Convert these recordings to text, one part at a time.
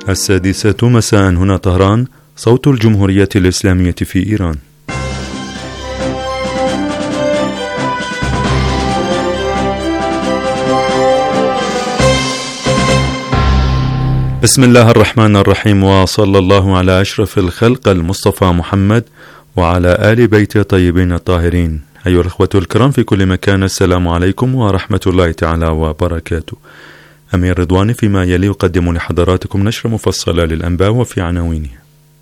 السادسة مساء هنا طهران، صوت الجمهورية الإسلامية في إيران. بسم الله الرحمن الرحيم، وصلى الله على أشرف الخلق المصطفى محمد وعلى آل بيت طيبين الطاهرين. أيها الأخوة الكرام في كل مكان، السلام عليكم ورحمة الله تعالى وبركاته. أمير رضواني فيما يلي يقدم لحضراتكم نشرة مفصلة للأنباء وفي عناوينها.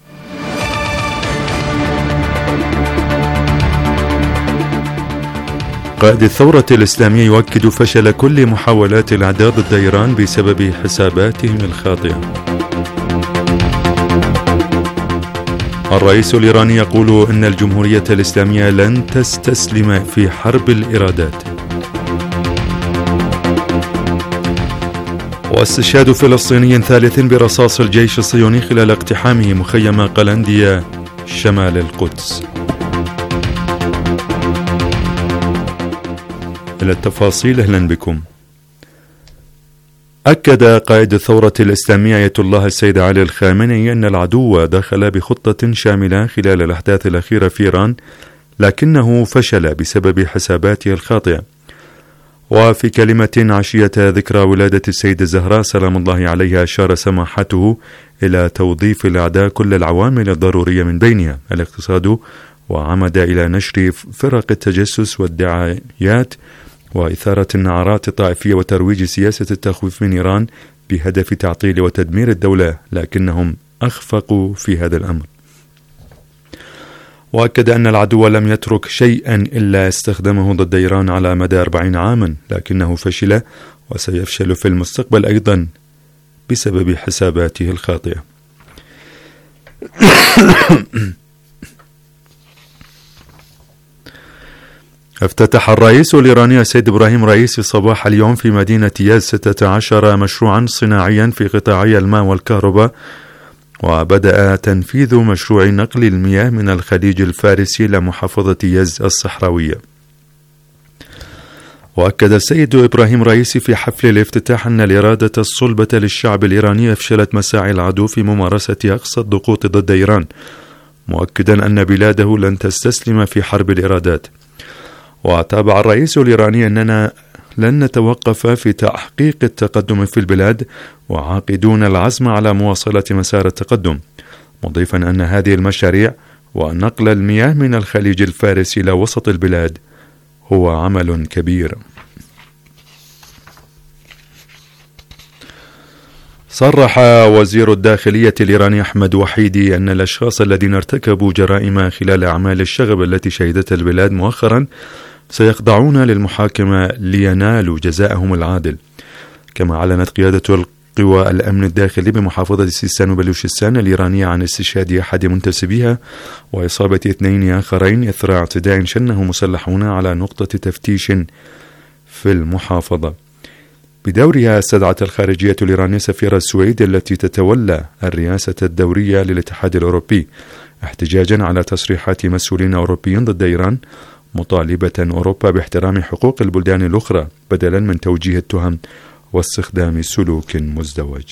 قائد الثورة الإسلامية يؤكد فشل كل محاولات الأعداء ضد إيران بسبب حساباتهم الخاطئة. الرئيس الإيراني يقول إن الجمهورية الإسلامية لن تستسلم في حرب الإرادات. واستشهاد فلسطيني ثالث برصاص الجيش الصهيوني خلال اقتحامه مخيم قلندية شمال القدس. إلى التفاصيل، أهلا بكم. أكد قائد الثورة الإسلامية آية الله السيد علي الخامنئي أن العدو دخل بخطة شاملة خلال الأحداث الأخيرة في إيران، لكنه فشل بسبب حساباته الخاطئة. وفي كلمة عشية ذكرى ولادة السيدة الزهراء سلام الله عليها، أشار سماحته إلى توظيف الأعداء كل العوامل الضرورية من بينها الاقتصاد، وعمد إلى نشر فرق التجسس والدعايات وإثارة النعرات الطائفية وترويج سياسة التخويف من إيران بهدف تعطيل وتدمير الدولة، لكنهم أخفقوا في هذا الأمر. وأكد أن العدو لم يترك شيئا إلا استخدمه ضد إيران على مدى 40 عاما، لكنه فشل وسيفشل في المستقبل أيضا بسبب حساباته الخاطئة. افتتح الرئيس الإيراني السيد إبراهيم رئيسي صباح اليوم في مدينة ياز 16 مشروعا صناعيا في قطاعي الماء والكهرباء، وبدأ تنفيذ مشروع نقل المياه من الخليج الفارسي إلى محافظة ياز الصحراوية. وأكد السيد إبراهيم رئيسي في حفل الافتتاح أن الإرادة الصلبة للشعب الإيراني أفشلت مساعي العدو في ممارسة أقصى الضغوط ضد إيران، مؤكدا أن بلاده لن تستسلم في حرب الإرادات. وتابع الرئيس الإيراني أننا لن نتوقف في تحقيق التقدم في البلاد، وعاقدون العزم على مواصلة مسار التقدم، مضيفا أن هذه المشاريع ونقل المياه من الخليج الفارسي إلى وسط البلاد هو عمل كبير. صرح وزير الداخلية الإيراني أحمد وحيدي أن الأشخاص الذين ارتكبوا جرائم خلال أعمال الشغب التي شهدتها البلاد مؤخرا سيخضعون للمحاكمة لينالوا جزاءهم العادل. كما أعلنت قيادة القوى الأمن الداخلي بمحافظة سيستان وبلوشستان الإيرانية عن استشهاد أحد منتسبيها وإصابة 2 آخرين إثر اعتداء شنه مسلحون على نقطة تفتيش في المحافظة. بدورها استدعت الخارجية الإيرانية سفير السويد التي تتولى الرئاسة الدورية للاتحاد الأوروبي احتجاجا على تصريحات مسؤولين أوروبيين ضد إيران، مطالبة أوروبا باحترام حقوق البلدان الأخرى بدلا من توجيه التهم واستخدام سلوك مزدوج.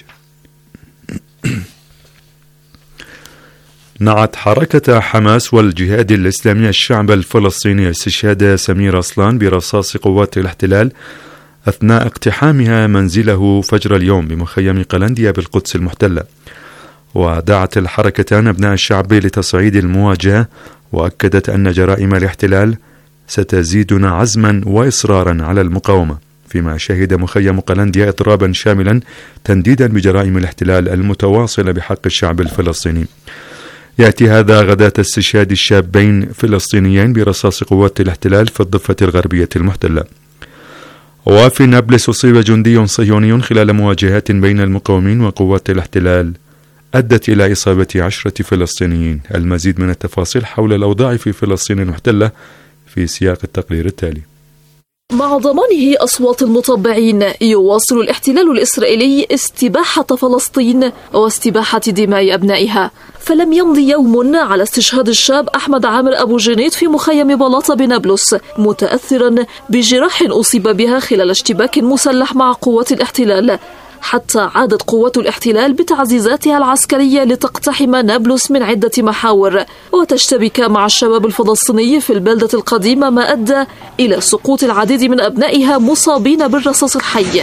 نعت حركة حماس والجهاد الإسلامي الشعب الفلسطيني استشهاد سمير أصلان برصاص قوات الاحتلال أثناء اقتحامها منزله فجر اليوم بمخيم قلندية بالقدس المحتلة. ودعت الحركتان أبناء الشعب لتصعيد المواجهة، وأكدت أن جرائم الاحتلال ستزيدنا عزما وإصرارا على المقاومة، فيما شهد مخيم قلندية إضرابا شاملا تنديدا بجرائم الاحتلال المتواصلة بحق الشعب الفلسطيني. يأتي هذا غداة استشهاد الشابين فلسطينيين برصاص قوات الاحتلال في الضفة الغربية المحتلة. وفي نابلس أصيب جندي صهيوني خلال مواجهات بين المقاومين وقوات الاحتلال أدت إلى إصابة 10 فلسطينيين. المزيد من التفاصيل حول الأوضاع في فلسطين المحتلة في سياق التقرير التالي. مع ضمانه أصوات المطبعين، يواصل الاحتلال الإسرائيلي استباحة فلسطين واستباحة دماء أبنائها. فلم يمضي يوم على استشهاد الشاب أحمد عامر أبو جنيد في مخيم بلاطة بنابلس متأثرا بجراح أصيب بها خلال اشتباك مسلح مع قوات الاحتلال. حتى عادت قوات الاحتلال بتعزيزاتها العسكرية لتقتحم نابلس من عدة محاور وتشتبك مع الشباب الفلسطيني في البلدة القديمة، ما أدى إلى سقوط العديد من أبنائها مصابين بالرصاص الحي.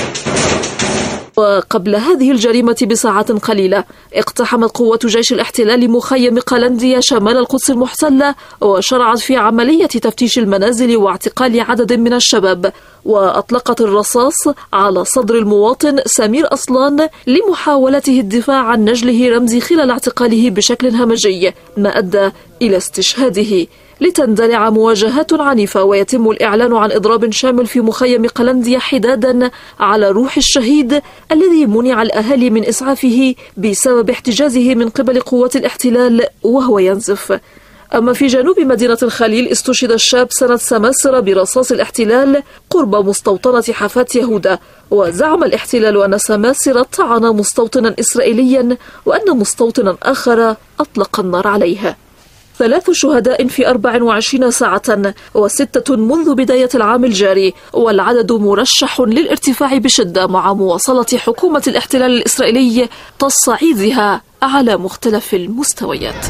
وقبل هذه الجريمة بساعات قليلة اقتحمت قوات جيش الاحتلال مخيم قلنديا شمال القدس المحتلة وشرعت في عملية تفتيش المنازل واعتقال عدد من الشباب، وأطلقت الرصاص على صدر المواطن سمير أصلان لمحاولته الدفاع عن نجله رمزي خلال اعتقاله بشكل همجي، ما أدى إلى استشهاده. لتندلع مواجهات عنيفة ويتم الإعلان عن إضراب شامل في مخيم قلنديا حدادا على روح الشهيد الذي منع الأهالي من إسعافه بسبب احتجازه من قبل قوات الاحتلال وهو ينزف. أما في جنوب مدينة الخليل استشهد الشاب سنة سماسرة برصاص الاحتلال قرب مستوطنة حفاة يهودا، وزعم الاحتلال أن سماسرة طعن مستوطنا إسرائيليا وأن مستوطنا آخر أطلق النار عليه. 3 شهداء في 24 ساعة و6 منذ بداية العام الجاري، والعدد مرشح للارتفاع بشدة مع مواصلة حكومة الاحتلال الإسرائيلي تصعيدها على مختلف المستويات.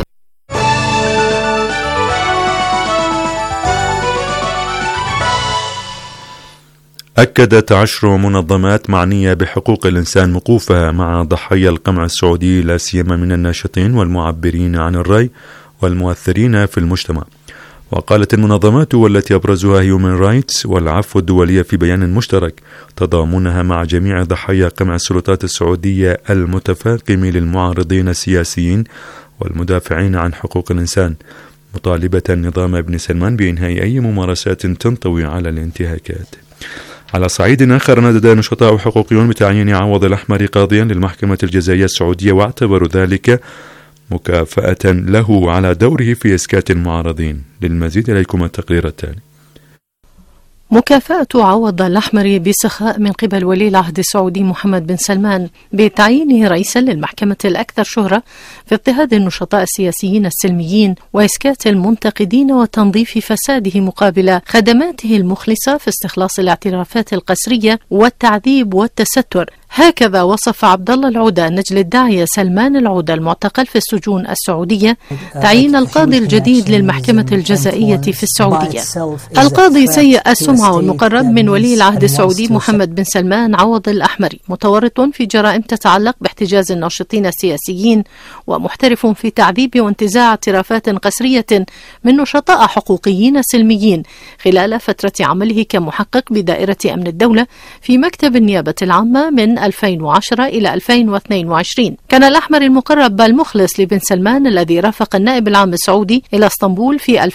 أكدت 10 منظمات معنية بحقوق الإنسان وقوفها مع ضحايا القمع السعودي، لا سيما من الناشطين والمعبرين عن الرأي والمؤثرين في المجتمع. وقالت المنظمات والتي أبرزها هيومن رايتس والعفو الدولية في بيان مشترك تضامنها مع جميع ضحايا قمع السلطات السعودية المتفاقم للمعارضين السياسيين والمدافعين عن حقوق الإنسان، مطالبة النظام ابن سلمان بإنهاء أي ممارسات تنطوي على الانتهاكات. على صعيد آخر، ندد نشطاء حقوقيون بتعيين عوض الأحمر قاضيا للمحكمة الجزائية السعودية، واعتبروا ذلك مكافأة له على دوره في إسكات المعارضين. للمزيد إليكم التقرير التالي. مكافأة عوض الأحمر بسخاء من قبل ولي العهد السعودي محمد بن سلمان بتعيينه رئيسا للمحكمة الأكثر شهرة في اضطهاد النشطاء السياسيين السلميين وإسكات المنتقدين وتنظيف فساده مقابل خدماته المخلصة في استخلاص الاعترافات القسرية والتعذيب والتستر. هكذا وصف عبد الله العودة نجل الداعية سلمان العودة المعتقل في السجون السعودية تعيين القاضي الجديد للمحكمة الجزائية في السعودية. القاضي سيء السمعة والمقرب من ولي العهد السعودي محمد بن سلمان عوض الأحمري، متورط في جرائم تتعلق باحتجاز الناشطين السياسيين، ومحترف في تعذيب وانتزاع اعترافات قسرية من نشطاء حقوقيين سلميين خلال فترة عمله كمحقق بدائرة أمن الدولة في مكتب النيابة العامة من 2010 إلى 2022. كان الأحمر المقرب المخلص لبن سلمان الذي رافق النائب العام السعودي إلى اسطنبول في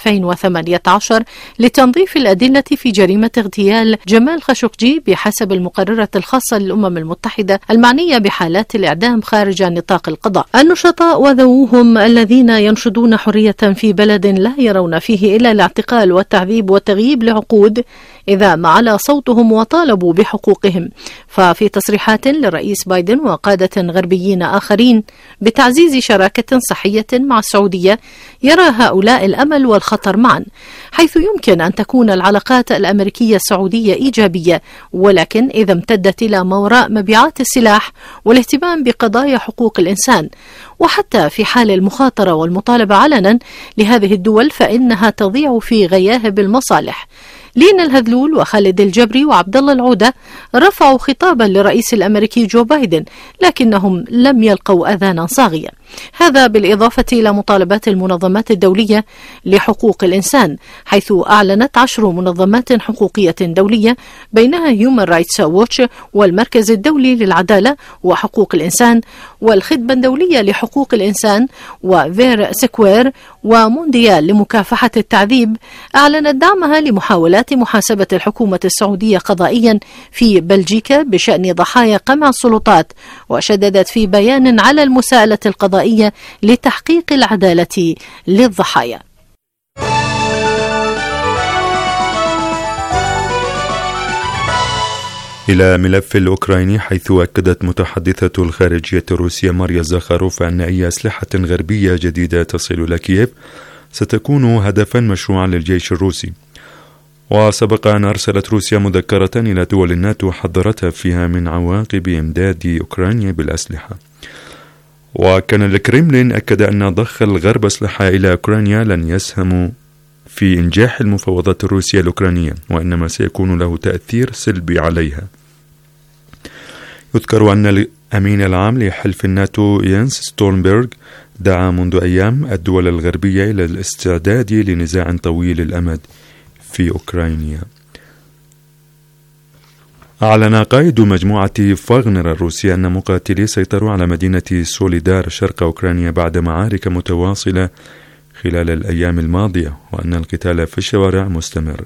2018 لتنظيف الأدلة في جريمة اغتيال جمال خاشقجي بحسب المقررة الخاصة للأمم المتحدة المعنية بحالات الإعدام خارج نطاق القضاء. النشطاء وذووهم الذين ينشدون حرية في بلد لا يرون فيه إلا الاعتقال والتعذيب والتغييب لعقود إذا ما علا صوتهم وطالبوا بحقوقهم. ففي تصريحات للرئيس بايدن وقادة غربيين آخرين بتعزيز شراكة صحية مع السعودية، يرى هؤلاء الأمل والخطر معا، حيث يمكن أن تكون العلاقات الأمريكية السعودية إيجابية، ولكن إذا امتدت إلى ما وراء مبيعات السلاح والاهتمام بقضايا حقوق الإنسان، وحتى في حال المخاطرة والمطالبة علنا لهذه الدول فإنها تضيع في غياهب المصالح. لين الهذلول وخالد الجبري وعبد الله العودة رفعوا خطابا للرئيس الأمريكي جو بايدن، لكنهم لم يلقوا أذانا صاغية. هذا بالإضافة إلى مطالبات المنظمات الدولية لحقوق الإنسان، حيث أعلنت 10 منظمات حقوقية دولية بينها هيومن رايتس ووتش والمركز الدولي للعدالة وحقوق الإنسان والخدمة الدولية لحقوق الإنسان وفير سكوير ومونديال لمكافحة التعذيب، أعلنت دعمها لمحاولات محاسبة الحكومة السعودية قضائيا في بلجيكا بشأن ضحايا قمع السلطات، وشددت في بيان على المساءلة القضائية لتحقيق العدالة للضحايا. إلى ملف الأوكراني، حيث أكدت متحدثة الخارجية الروسية ماريا زاخاروف أن أي أسلحة غربية جديدة تصل إلى كييف ستكون هدفا مشروعا للجيش الروسي. وسبق أن أرسلت روسيا مذكرة إلى دول الناتو حذرتها فيها من عواقب إمداد أوكرانيا بالأسلحة. وكان الكرملين أكد أن ضخ الغرب أسلحة إلى أوكرانيا لن يسهم في إنجاح المفاوضات الروسية الأوكرانية، وإنما سيكون له تأثير سلبي عليها. يذكر أن الأمين العام لحلف الناتو يانس ستولنبرغ دعا منذ أيام الدول الغربية إلى الاستعداد لنزاع طويل الأمد في أوكرانيا. أعلن قائد مجموعة فاغنر الروسية أن مقاتلي سيطروا على مدينة سوليدار شرق أوكرانيا بعد معارك متواصلة خلال الأيام الماضية، وأن القتال في الشوارع مستمر.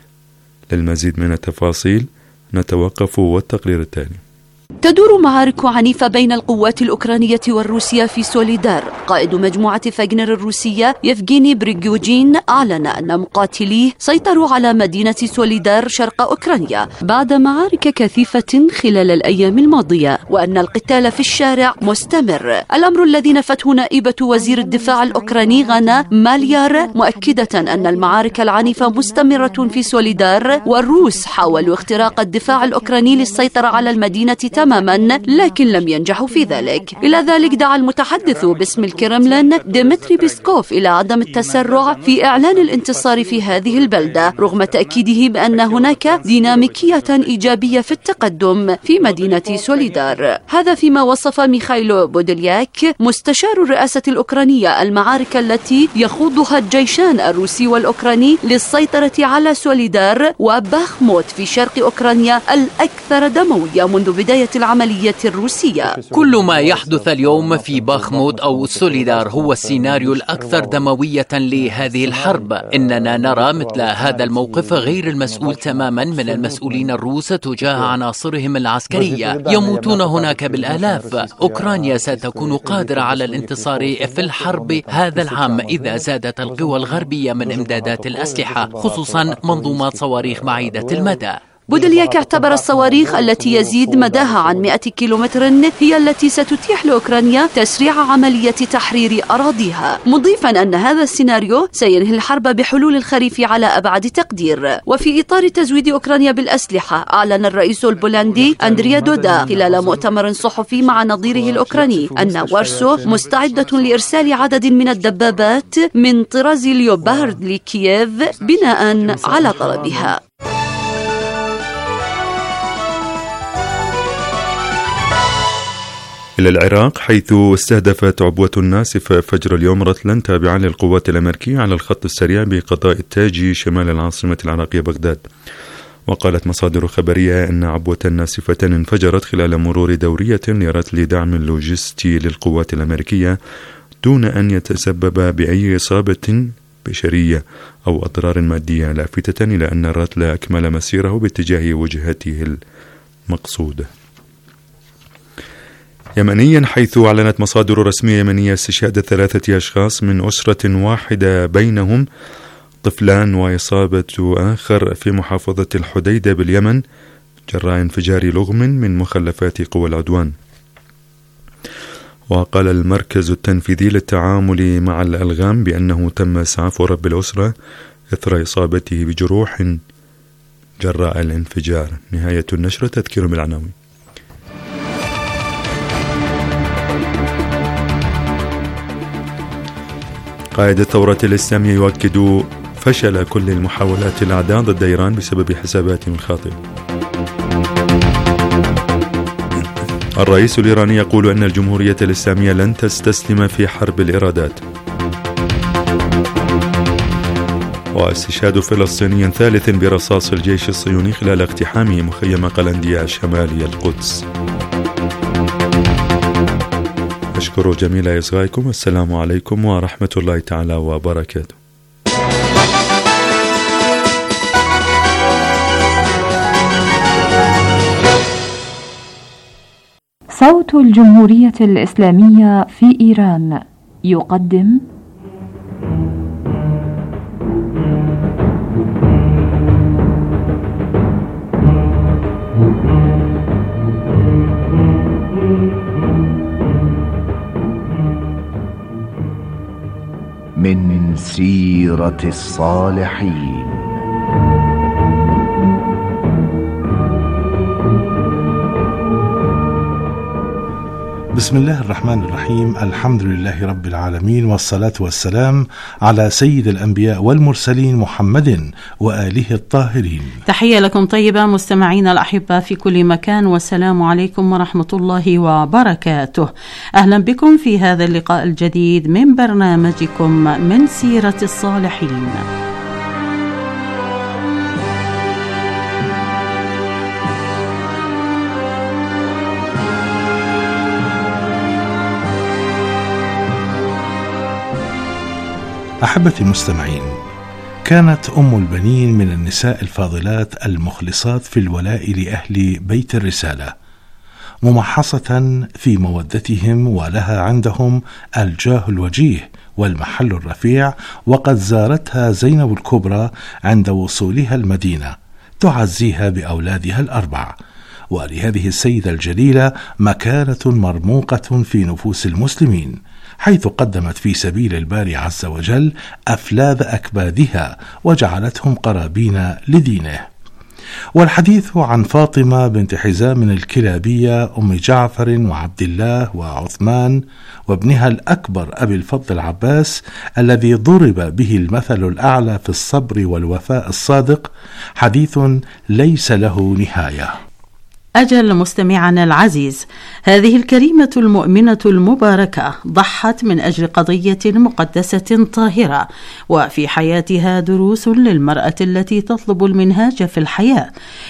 للمزيد من التفاصيل نتوقف والتقرير التالي. تدور معارك عنيفة بين القوات الأوكرانية والروسية في سوليدار. قائد مجموعة فاغنر الروسية يفغيني بريغوجين أعلن أن مقاتليه سيطروا على مدينة سوليدار شرق أوكرانيا بعد معارك كثيفة خلال الأيام الماضية، وأن القتال في الشارع مستمر، الأمر الذي نفته نائبة وزير الدفاع الأوكراني غانا ماليار، مؤكدة أن المعارك العنيفة مستمرة في سوليدار، والروس حاولوا اختراق الدفاع الأوكراني للسيطرة على المدينة تماما لكن لم ينجحوا في ذلك. إلى ذلك دعا المتحدث باسم الكرملين ديمتري بيسكوف إلى عدم التسرع في إعلان الانتصار في هذه البلدة، رغم تأكيده بأن هناك ديناميكية إيجابية في التقدم في مدينة سوليدار. هذا فيما وصف ميخايلو بودلياك مستشار الرئاسة الأوكرانية المعارك التي يخوضها الجيشان الروسي والأوكراني للسيطرة على سوليدار وباخموت في شرق أوكرانيا الأكثر دموية منذ بداية العملية الروسية. كل ما يحدث اليوم في باخموت أو سوليدار هو السيناريو الأكثر دموية لهذه الحرب. إننا نرى مثل هذا الموقف غير المسؤول تماما من المسؤولين الروس تجاه عناصرهم العسكرية، يموتون هناك بالآلاف. أوكرانيا ستكون قادرة على الانتصار في الحرب هذا العام إذا زادت القوى الغربية من إمدادات الأسلحة، خصوصا منظومات صواريخ بعيدة المدى. بودلياك اعتبر الصواريخ التي يزيد مداها عن 100 كيلومتر هي التي ستتيح لأوكرانيا تسريع عملية تحرير أراضيها، مضيفا أن هذا السيناريو سينهي الحرب بحلول الخريف على أبعد تقدير. وفي إطار تزويد أوكرانيا بالأسلحة، أعلن الرئيس البولندي أندريا دودا خلال مؤتمر صحفي مع نظيره الأوكراني أن وارسو مستعدة لإرسال عدد من الدبابات من طراز ليوبارد لكييف بناء على طلبها. إلى العراق، حيث استهدفت عبوة ناسفة فجر اليوم رتلا تابعا للقوات الأمريكية على الخط السريع بقضاء التاجي شمال العاصمة العراقية بغداد. وقالت مصادر خبرية أن عبوة ناسفة انفجرت خلال مرور دورية لرتل دعم لوجستي للقوات الأمريكية دون أن يتسبب بأي إصابة بشرية أو أضرار مادية، لافتة إلى أن الرتل أكمل مسيره باتجاه وجهته المقصودة. يمنيا، حيث أعلنت مصادر رسمية يمنية استشهاد 3 أشخاص من أسرة واحدة بينهم طفلان وإصابة آخر في محافظة الحديدة باليمن جراء انفجار لغم من مخلفات قوى العدوان. وقال المركز التنفيذي للتعامل مع الألغام بأنه تم إسعاف رب الأسرة إثر إصابته بجروح جراء الانفجار. نهاية النشرة. تذكير بالعناوين. قائد الثورة الإسلامية يؤكد فشل كل المحاولات الأعداء ضد إيران بسبب حساباتهم الخاطئة. الرئيس الإيراني يقول أن الجمهورية الإسلامية لن تستسلم في حرب الإرادات. واستشهاد فلسطيني ثالث برصاص الجيش الصهيوني خلال اقتحامه مخيم قلندية شمالي القدس. أشكر جميل إصغائكم. السلام عليكم ورحمة الله تعالى وبركاته. صوت الجمهورية الإسلامية في إيران يقدم من سيرة الصالحين. بسم الله الرحمن الرحيم. الحمد لله رب العالمين، والصلاة والسلام على سيد الأنبياء والمرسلين محمد وآله الطاهرين. تحية لكم طيبة مستمعين الأحبة في كل مكان، والسلام عليكم ورحمة الله وبركاته. أهلا بكم في هذا اللقاء الجديد من برنامجكم من سيرة الصالحين. أحبتي المستمعين، كانت أم البنين من النساء الفاضلات المخلصات في الولاء لأهل بيت الرسالة، ممحصة في مودتهم، ولها عندهم الجاه الوجيه والمحل الرفيع. وقد زارتها زينب الكبرى عند وصولها المدينة تعزيها بأولادها الأربع. ولهذه السيدة الجليلة مكانة مرموقة في نفوس المسلمين، حيث قدمت في سبيل الباري عز وجل أفلاذ أكبادها وجعلتهم قرابين لدينه. والحديث عن فاطمة بنت حزام الكلابية أم جعفر وعبد الله وعثمان وابنها الأكبر أبي الفضل العباس، الذي ضرب به المثل الأعلى في الصبر والوفاء الصادق، حديث ليس له نهاية. أجل مستمعنا العزيز، هذه الكريمة المؤمنة المباركة ضحت من أجل قضية مقدسة طاهرة، وفي حياتها دروس للمرأة التي تطلب المنهاج في الحياة.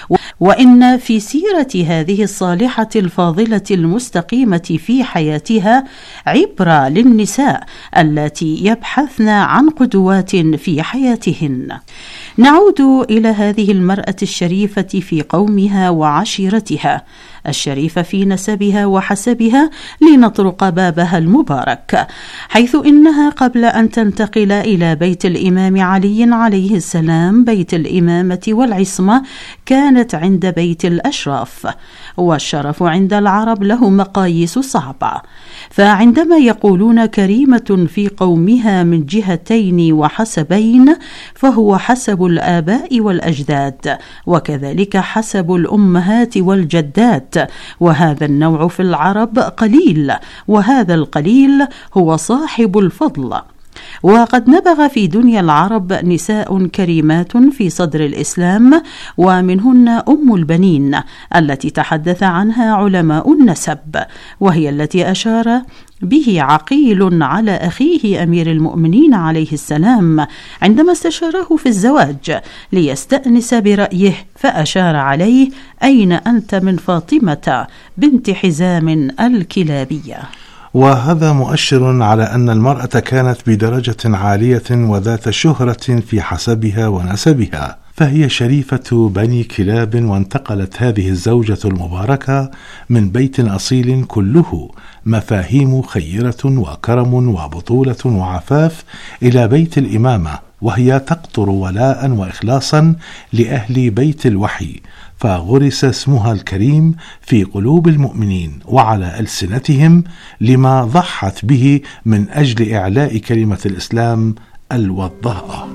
وإن في سيرة هذه الصالحة الفاضلة المستقيمة في حياتها عبرة للنساء التي يبحثن عن قدوات في حياتهن. نعود إلى هذه المرأة الشريفة في قومها وعشيرتها، الشريفة في نسبها وحسبها، لنطرق بابها المبارك، حيث إنها قبل أن تنتقل إلى بيت الإمام علي عليه السلام بيت الإمامة والعصمة كانت عند بيت الأشراف. والشرف عند العرب له مقاييس صعبة، فعندما يقولون كريمة في قومها من جهتين وحسبين، فهو حسب الآباء والأجداد، وكذلك حسب الأمهات والجدات، وهذا النوع في العرب قليل، وهذا القليل هو صاحب الفضل. وقد نبغ في دنيا العرب نساء كريمات في صدر الإسلام، ومنهن أم البنين التي تحدث عنها علماء النسب، وهي التي أشار به عقيل على أخيه أمير المؤمنين عليه السلام عندما استشاره في الزواج ليستأنس برأيه، فأشار عليه: أين أنت من فاطمة بنت حزام الكلابية؟ وهذا مؤشر على أن المرأة كانت بدرجة عالية وذات شهرة في حسبها ونسبها، فهي شريفة بني كلاب. وانتقلت هذه الزوجة المباركة من بيت أصيل كله مفاهيم خيرة وكرم وبطولة وعفاف إلى بيت الإمامة، وهي تقطر ولاء وإخلاصا لأهل بيت الوحي، فغرس اسمها الكريم في قلوب المؤمنين وعلى ألسنتهم لما ضحت به من أجل إعلاء كلمة الإسلام الوضاءة.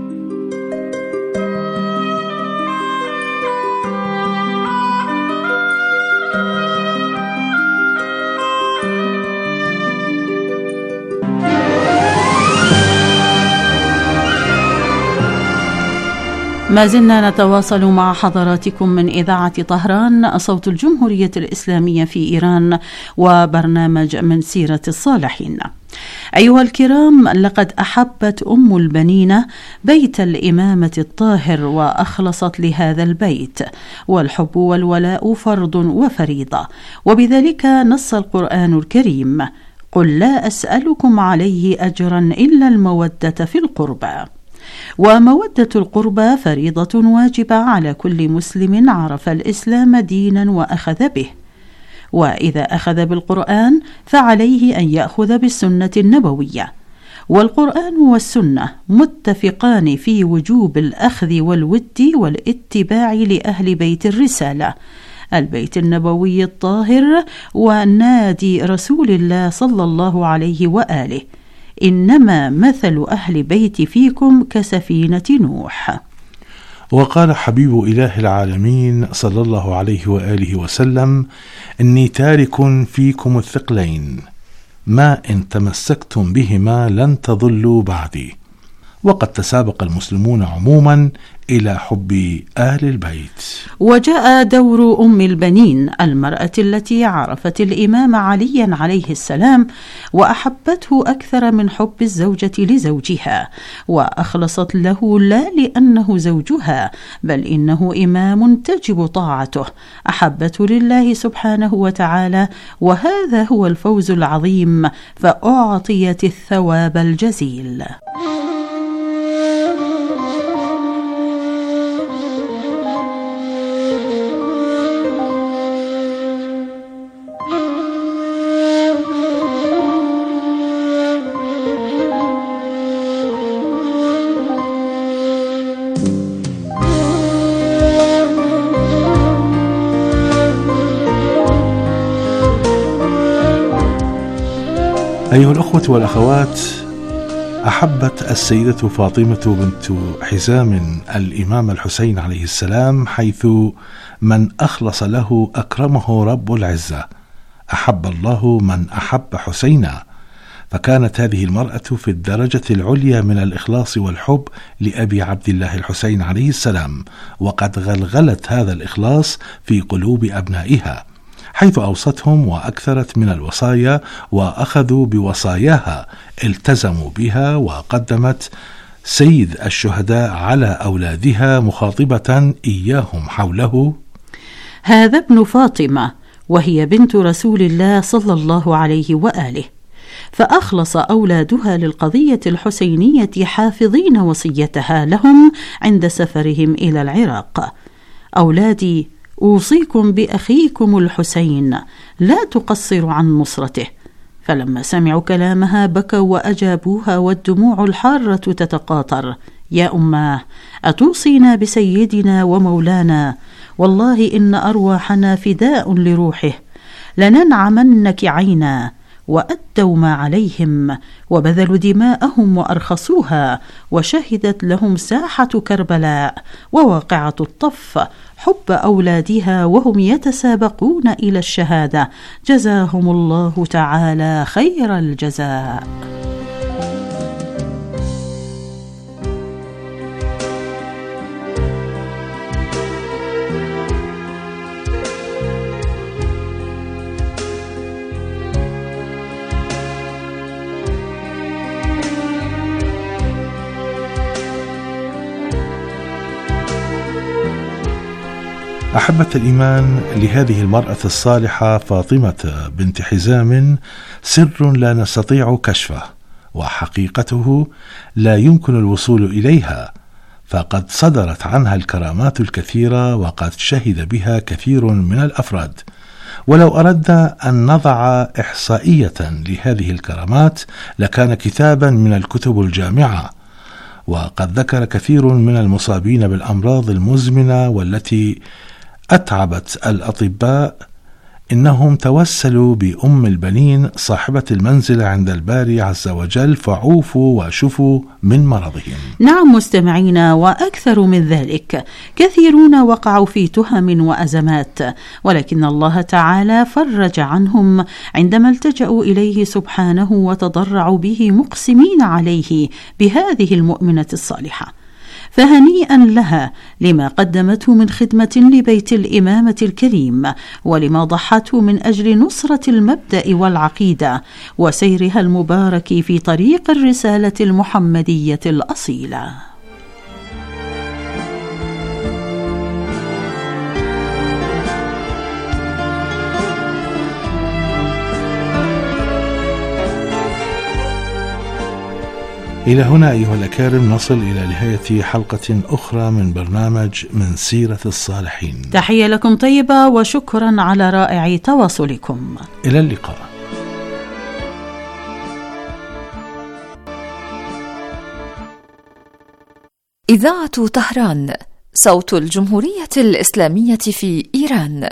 ما زلنا نتواصل مع حضراتكم من إذاعة طهران صوت الجمهورية الإسلامية في إيران، وبرنامج من سيرة الصالحين. أيها الكرام، لقد أحبت أم البنين بيت الإمامة الطاهر وأخلصت لهذا البيت، والحب والولاء فرض وفريضة، وبذلك نص القرآن الكريم: قل لا أسألكم عليه أجرا إلا المودة في القربى. ومودة القربى فريضة واجبة على كل مسلم عرف الإسلام دينا وأخذ به، وإذا أخذ بالقرآن فعليه أن يأخذ بالسنة النبوية. والقرآن والسنة متفقان في وجوب الأخذ والود والاتباع لأهل بيت الرسالة، البيت النبوي الطاهر ونادي رسول الله صلى الله عليه وآله: إنما مثل أهل بيت فيكم كسفينة نوح. وقال حبيب إله العالمين صلى الله عليه وآله وسلم: إني تارك فيكم الثقلين، ما إن تمسكتم بهما لن تضلوا بعدي. وقد تسابق المسلمون عموما إلى حب آل البيت. وجاء دور أم البنين، المرأة التي عرفت الإمام عليا عليه السلام وأحبته أكثر من حب الزوجة لزوجها، وأخلصت له لا لأنه زوجها، بل إنه إمام تجب طاعته، أحبته لله سبحانه وتعالى، وهذا هو الفوز العظيم، فأعطيت الثواب الجزيل. أيها الأخوة والأخوات، أحبت السيدة فاطمة بنت حزام الإمام الحسين عليه السلام، حيث من أخلص له أكرمه رب العزة. أحب الله من أحب حسينا، فكانت هذه المرأة في الدرجة العليا من الإخلاص والحب لأبي عبد الله الحسين عليه السلام، وقد غلغلت هذا الإخلاص في قلوب أبنائها، حيث أوصتهم وأكثرت من الوصايا، وأخذوا بوصاياها، التزموا بها، وقدمت سيد الشهداء على أولادها مخاطبة إياهم حوله: هذا ابن فاطمة، وهي بنت رسول الله صلى الله عليه وآله. فأخلص أولادها للقضية الحسينية، حافظين وصيتها لهم عند سفرهم إلى العراق: أولادي، أوصيكم بأخيكم الحسين، لا تقصروا عن نصرته. فلما سمعوا كلامها بكوا وأجابوها، والدموع الحارة تتقاطر: يا أماه، أتوصينا بسيدنا ومولانا؟ والله إن أرواحنا فداء لروحه، لننعمنك عينا. وأدوا ما عليهم، وبذلوا دماءهم وأرخصوها، وشهدت لهم ساحة كربلاء وواقعة الطف حب أولادها وهم يتسابقون إلى الشهادة، جزاهم الله تعالى خير الجزاء. أحبة الإيمان، لهذه المرأة الصالحة فاطمة بنت حزام سر لا نستطيع كشفه، وحقيقته لا يمكن الوصول إليها، فقد صدرت عنها الكرامات الكثيرة، وقد شهد بها كثير من الأفراد. ولو أردنا أن نضع إحصائية لهذه الكرامات لكان كتابا من الكتب الجامعة. وقد ذكر كثير من المصابين بالأمراض المزمنة والتي أتعبت الأطباء إنهم توسلوا بأم البنين صاحبة المنزل عند الباري عز وجل، فعوفوا وشفوا من مرضهم. نعم مستمعينا، وأكثر من ذلك كثيرون وقعوا في تهم وأزمات، ولكن الله تعالى فرج عنهم عندما التجأوا إليه سبحانه وتضرعوا به مقسمين عليه بهذه المؤمنة الصالحة. فهنيئا لها لما قدمته من خدمة لبيت الإمامة الكريم، ولما ضحته من أجل نصرة المبدأ والعقيدة وسيرها المبارك في طريق الرسالة المحمدية الأصيلة. إلى هنا أيها الأكارم نصل إلى نهاية حلقة أخرى من برنامج من سيرة الصالحين. تحية لكم طيبة، وشكرا على رائع تواصلكم. إلى اللقاء. إذاعة طهران، صوت الجمهورية الإسلامية في إيران.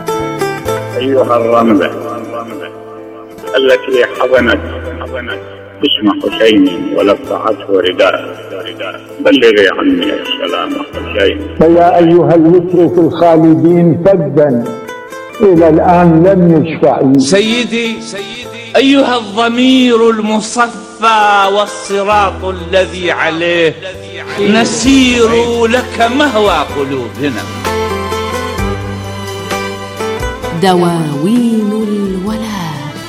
أيها الرملة التي حضنت اسم حسين ولفعته رداء بلغي عني السلام حسين. فيا أيها الوتر الخالدين فدا إلى الآن لم يشفع. سيدي أيها الضمير المصفى والصراط الذي عليه نسير لك مهوى قلوبنا. دواوين الولاء.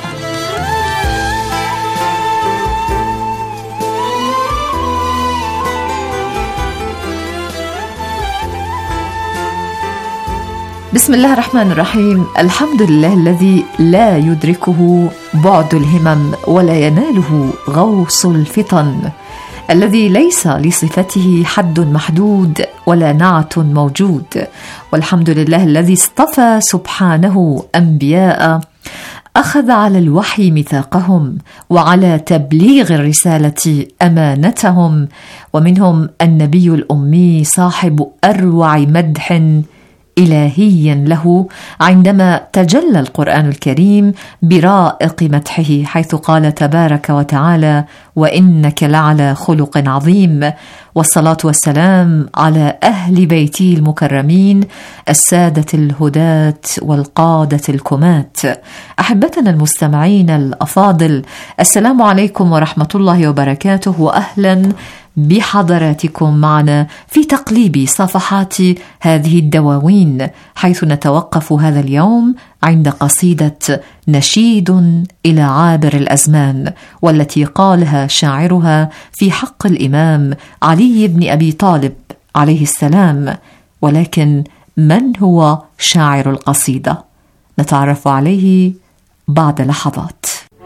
بسم الله الرحمن الرحيم. الحمد لله الذي لا يدركه بعد الهمم ولا يناله غوص الفطن، الذي ليس لصفته حد محدود ولا نعت موجود، والحمد لله الذي اصطفى سبحانه أنبياء أخذ على الوحي ميثاقهم وعلى تبليغ الرسالة أمانتهم، ومنهم النبي الأمي صاحب أروع مدح إلهي له عندما تجلى القرآن الكريم برائق مدحه، حيث قال تبارك وتعالى: وإنك لعلى خلق عظيم. والصلاة والسلام على أهل بيته المكرمين السادة الهداة والقادة الكمات. أحبتنا المستمعين الأفاضل، السلام عليكم ورحمة الله وبركاته، وأهلا بحضراتكم معنا في تقليب صفحات هذه الدواوين، حيث نتوقف هذا اليوم عند قصيدة نشيد إلى عابر الأزمان، والتي قالها شاعرها في حق الإمام علي بن أبي طالب عليه السلام. ولكن من هو شاعر القصيدة؟ نتعرف عليه بعد لحظات.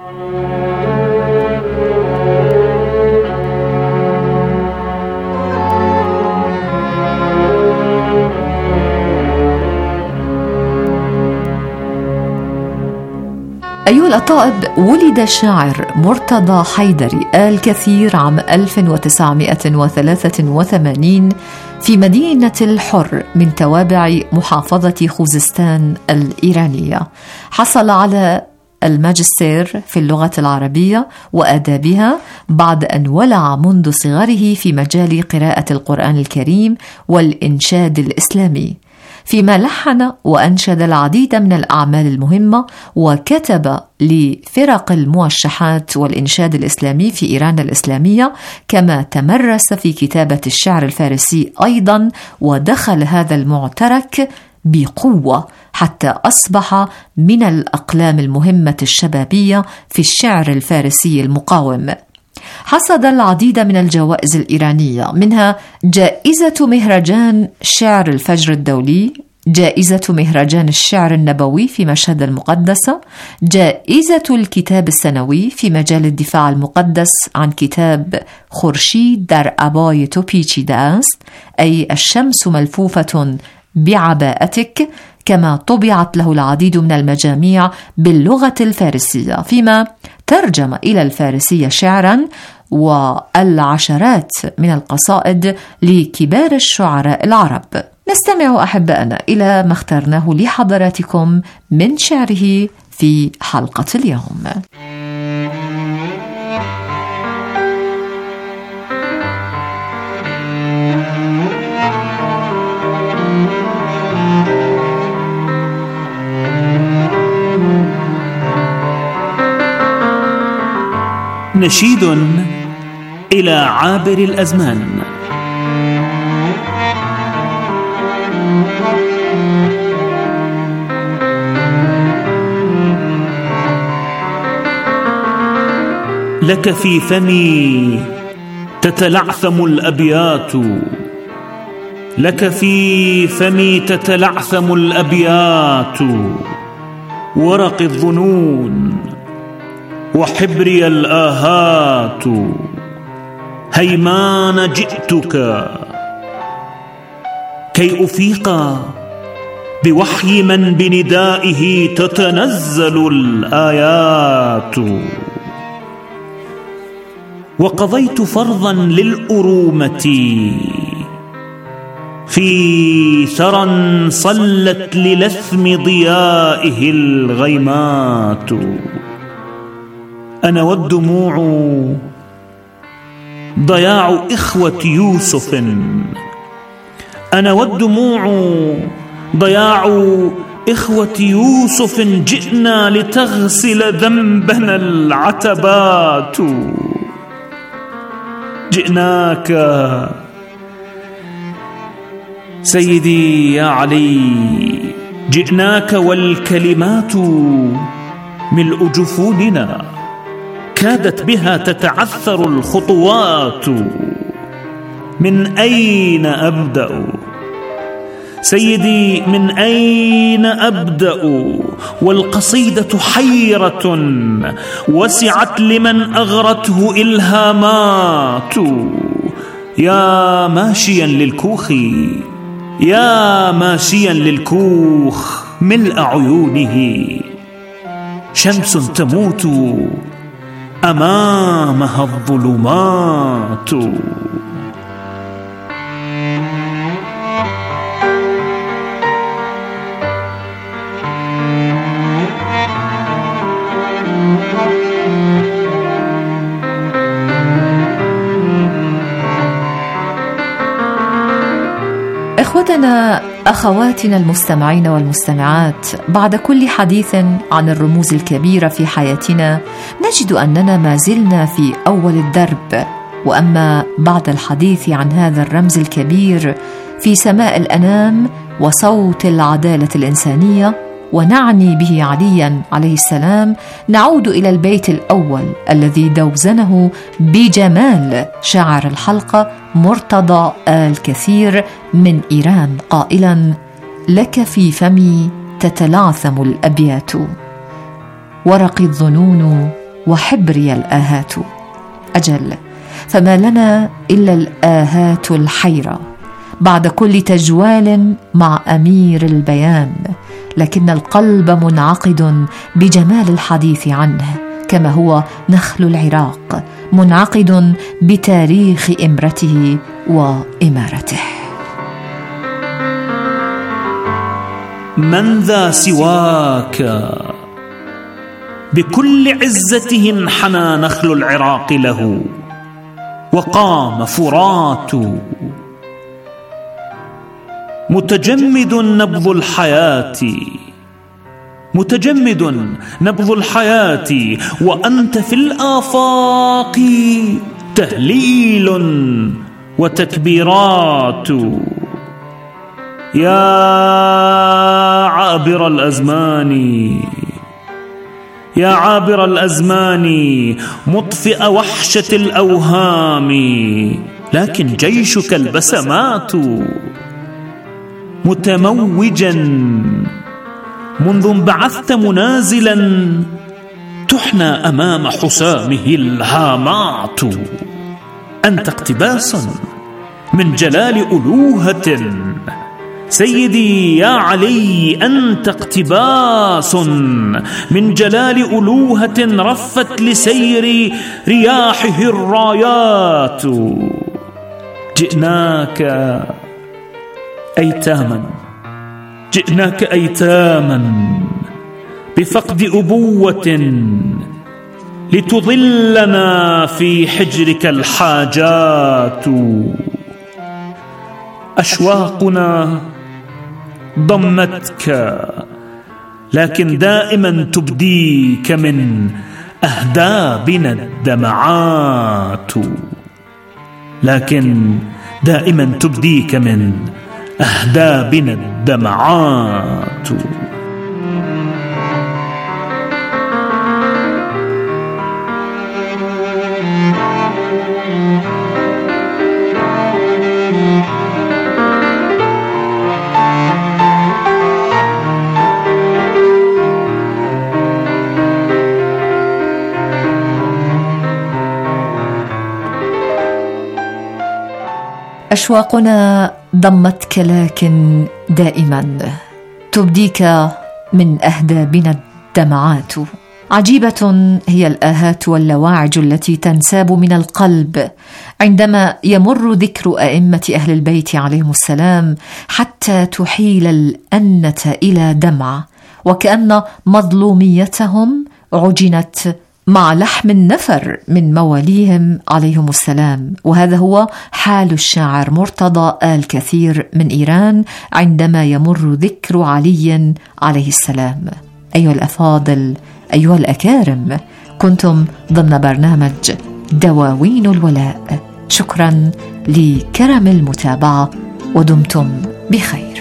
أيها الأطائب، ولد الشاعر مرتضى حيدري الكثير عام 1983 في مدينة الحر من توابع محافظة خوزستان الإيرانية. حصل على الماجستير في اللغة العربية وآدابها بعد أن ولع منذ صغره في مجال قراءة القرآن الكريم والإنشاد الإسلامي، فيما لحن وأنشد العديد من الأعمال المهمة، وكتب لفرق الموشحات والإنشاد الإسلامي في إيران الإسلامية، كما تمرس في كتابة الشعر الفارسي أيضا، ودخل هذا المعترك بقوة حتى أصبح من الأقلام المهمة الشبابية في الشعر الفارسي المقاوم. حصد العديد من الجوائز الإيرانية، منها جائزة مهرجان شعر الفجر الدولي، جائزة مهرجان الشعر النبوي في مشهد المقدسة، جائزة الكتاب السنوي في مجال الدفاع المقدس عن كتاب خورشید در عبای تو پیچیده است، أي الشمس ملفوفة بعباءتك، كما طبعت له العديد من المجاميع باللغة الفارسية، فيما ترجم إلى الفارسية شعرا والعشرات من القصائد لكبار الشعراء العرب. نستمع أحبائنا إلى ما اخترناه لحضراتكم من شعره في حلقة اليوم. نشيد إلى عابر الأزمان. لك في فمي تتلعثم الأبيات، لك في فمي تتلعثم الأبيات، ورق الظنون وحبري الآهات، هيمان جئتك كي أفيق بوحي من بندائه تتنزل الآيات. وقضيت فرضا للأرومة في ثرى صلت للثم ضيائه الغيمات، أنا والدموع ضياع إخوة يوسف، أنا والدموع ضياع إخوة يوسف، جئنا لتغسل ذنبنا العتبات. جئناك سيدي يا علي، جئناك والكلمات ملء جفوننا، كادت بها تتعثر الخطوات. من أين أبدأ سيدي، من أين أبدأ؟ والقصيدة حيرة وسعت لمن أغرته إلهامات. يا ماشيا للكوخ، يا ماشيا للكوخ، ملء عيونه شمس تموت أمامها الظلمات. إخوتنا أخواتنا المستمعين والمستمعات، بعد كل حديث عن الرموز الكبيرة في حياتنا نجد أننا ما زلنا في أول الدرب. وأما بعد الحديث عن هذا الرمز الكبير في سماء الأنام وصوت العدالة الإنسانية، ونعني به عليا عليه السلام، نعود إلى البيت الأول الذي دوزنه بجمال شاعر الحلقة مرتضى الكثير من إيران قائلا: لك في فمي تتلعثم الأبيات، ورقي الظنون وحبري الآهات. أجل، فما لنا إلا الآهات الحيرة بعد كل تجوال مع أمير البيان، لكن القلب منعقد بجمال الحديث عنه، كما هو نخل العراق منعقد بتاريخ إمرته وإمارته. من ذا سواك؟ بكل عزته انحنى نخل العراق له، وقام فرات متجمد نبض الحياة، متجمد نبض الحياة، وأنت في الآفاق تهليل وتكبيرات. يا عابر الأزمان، يا عابر الأزمان، مطفئ وحشة الأوهام، لكن جيشك البسمات متموجا منذ انبعثت منازلا، تحنى أمام حسامه الهامات. أنت اقتباس من جلال ألوهة سيدي يا علي، أنت اقتباس من جلال ألوهة رفت لسير رياحه الرايات. جئناك أيتاما، جئناك أيتاما بفقد أبوة، لتظلنا في حجرك الحاجات. أشواقنا ضمتك، لكن دائما تبديك من أهدابنا الدمعات، لكن دائما تبديك من أهدابنا الدمعات. أشواقنا ضمتك، لكن دائما تبديك من أهدابنا الدمعات. عجيبة هي الآهات واللواعج التي تنساب من القلب عندما يمر ذكر أئمة أهل البيت عليهم السلام، حتى تحيل الأنة إلى دمعة، وكأن مظلوميتهم عجنت مع لحم النفر من مواليهم عليهم السلام. وهذا هو حال الشاعر مرتضى آل كثير من إيران عندما يمر ذكر علي عليه السلام. أيها الأفاضل، أيها الأكارم، كنتم ضمن برنامج دواوين الولاء. شكرا لكرم المتابعة ودمتم بخير.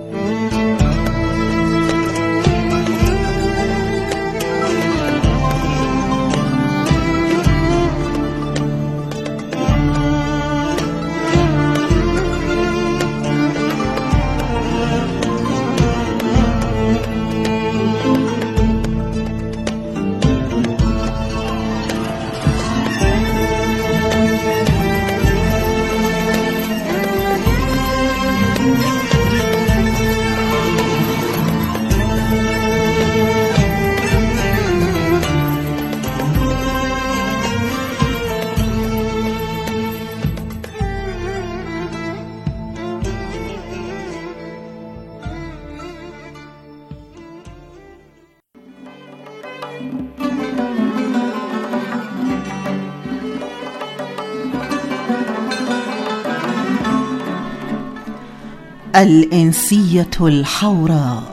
الإنسية الحوراء.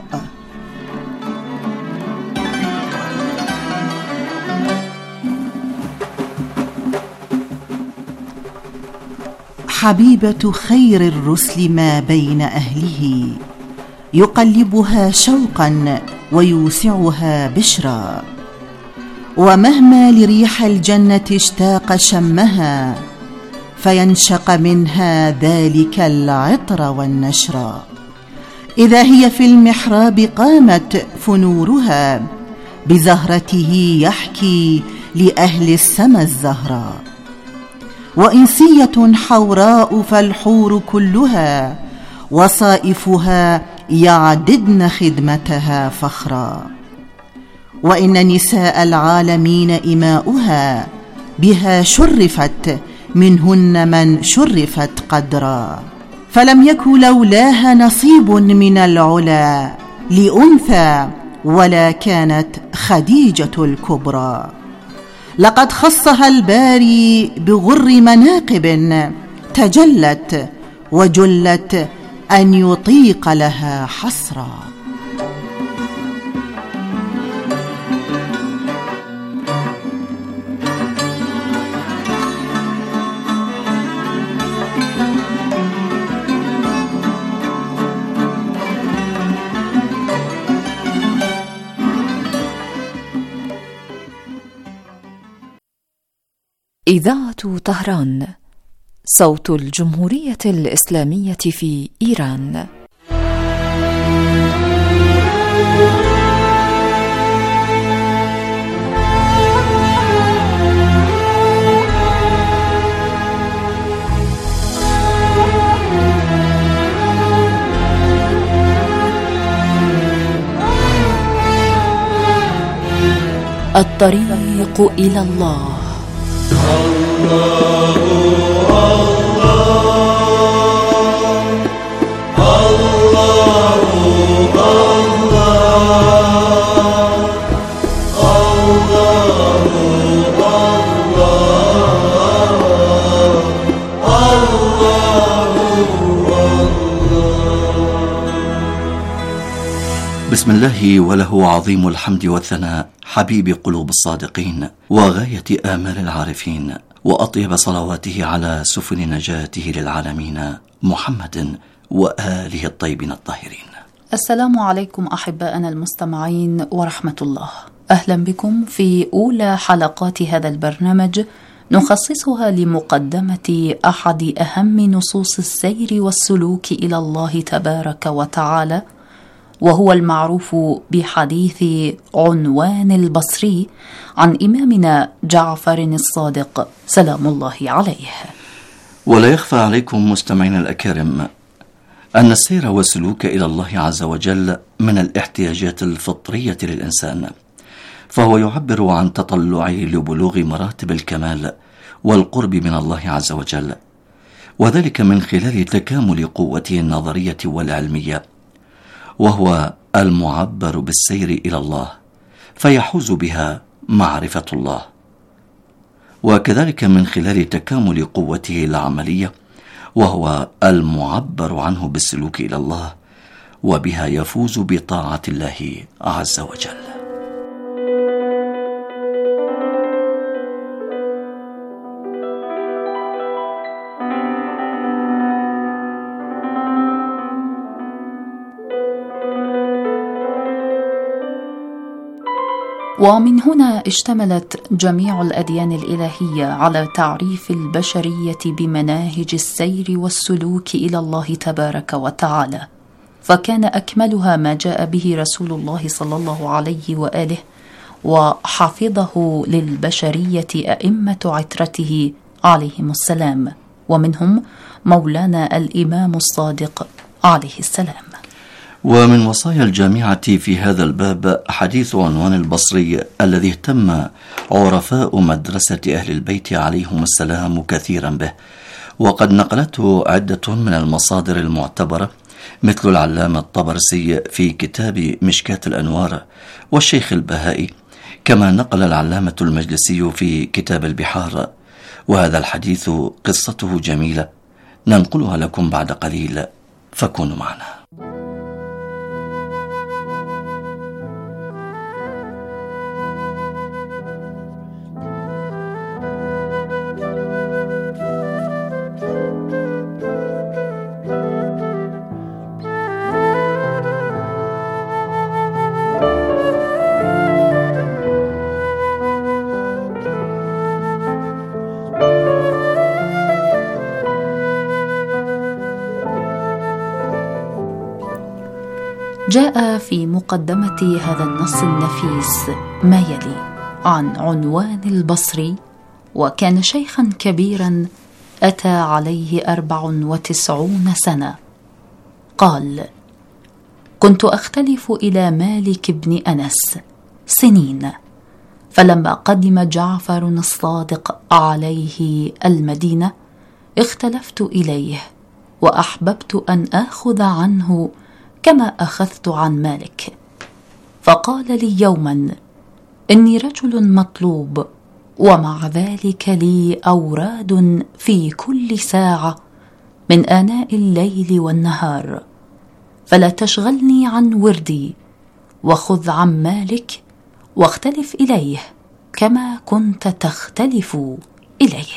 حبيبة خير الرسل ما بين أهله، يقلبها شوقا ويوسعها بشرا، ومهما لريح الجنة اشتاق شمها فينشق منها ذلك العطر والنشرا. إذا هي في المحراب قامت فنورها بزهرته يحكي لأهل السما الزهراء. وإنسية حوراء فالحور كلها وصائفها يعددن خدمتها فخرا. وإن نساء العالمين إماؤها بها شرفت منهن من شرفت قدرا. فلم يكن لولاها نصيب من العلا لأنثى ولا كانت خديجة الكبرى. لقد خصها الباري بغر مناقب تجلت وجلت أن يطيق لها حسرا. إذاعة طهران، صوت الجمهورية الإسلامية في إيران. الطريق إلى الله. بسم الله وله عظيم الحمد والثناء، حبيب قلوب الصادقين وغاية آمال العارفين، وأطيب صلواته على سفن نجاته للعالمين محمد وآله الطيبين الطاهرين. السلام عليكم أحباءنا المستمعين ورحمة الله. أهلا بكم في أولى حلقات هذا البرنامج نخصصها لمقدمة أحد أهم نصوص السير والسلوك إلى الله تبارك وتعالى، وهو المعروف بحديث عنوان البصري عن إمامنا جعفر الصادق سلام الله عليه. ولا يخفى عليكم مستمعين الأكارم أن السير والسلوك إلى الله عز وجل من الاحتياجات الفطرية للإنسان، فهو يعبر عن تطلعه لبلوغ مراتب الكمال والقرب من الله عز وجل، وذلك من خلال تكامل قوته النظرية والعلمية، وهو المعبر بالسير إلى الله، فيحوز بها معرفة الله، وكذلك من خلال تكامل قوته العملية، وهو المعبر عنه بالسلوك إلى الله، وبها يفوز بطاعة الله عز وجل. ومن هنا اشتملت جميع الأديان الإلهية على تعريف البشرية بمناهج السير والسلوك إلى الله تبارك وتعالى، فكان أكملها ما جاء به رسول الله صلى الله عليه وآله، وحفظه للبشرية أئمة عترته عليهم السلام، ومنهم مولانا الإمام الصادق عليه السلام. ومن وصايا الجامعة في هذا الباب حديث عنوان البصري الذي اهتم عرفاء مدرسة أهل البيت عليهم السلام كثيرا به، وقد نقلته عدة من المصادر المعتبرة مثل العلامة الطبرسي في كتاب مشكاة الأنوار، والشيخ البهائي، كما نقل العلامة المجلسي في كتاب البحار. وهذا الحديث قصته جميلة ننقلها لكم بعد قليل، فكونوا معنا. جاء في مقدمة هذا النص النفيس ما يلي عن عنوان البصري: وكان شيخا كبيرا أتى عليه 94 سنة. قال: كنت أختلف إلى مالك بن أنس سنين، فلما قدم جعفر الصادق عليه المدينة اختلفت إليه، وأحببت أن آخذ عنه كما أخذت عن مالك، فقال لي يوما: إني رجل مطلوب، ومع ذلك لي أوراد في كل ساعة من آناء الليل والنهار، فلا تشغلني عن وردي، وخذ عن مالك واختلف إليه كما كنت تختلف إليه.